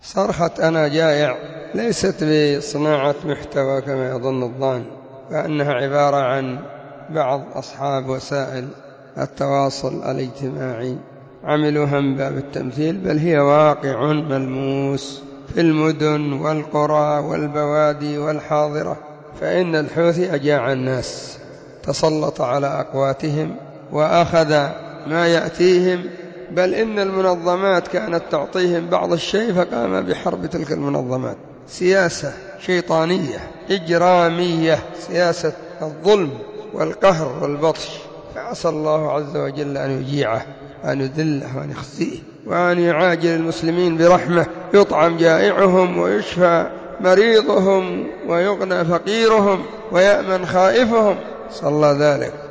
صرخة أنا جائع ليست بصناعة محتوى كما يظن الظان، فإنها عبارة عن بعض أصحاب وسائل التواصل الاجتماعي عملوها من باب التمثيل، بل هي واقع ملموس في المدن والقرى والبوادي والحاضرة. فإن الحوثي أجاع الناس، تسلط على أقواتهم وأخذ ما يأتيهم، بل إن المنظمات كانت تعطيهم بعض الشيء فقام بحرب تلك المنظمات. سياسة شيطانية إجرامية، سياسة الظلم والقهر والبطش. فعسى الله عز وجل أن يجيعه وأن يذله وأن يخزيه وأن يعاجل المسلمين برحمة، يطعم جائعهم ويشفى مريضهم ويغنى فقيرهم ويأمن خائفهم، صلى الله ذلك.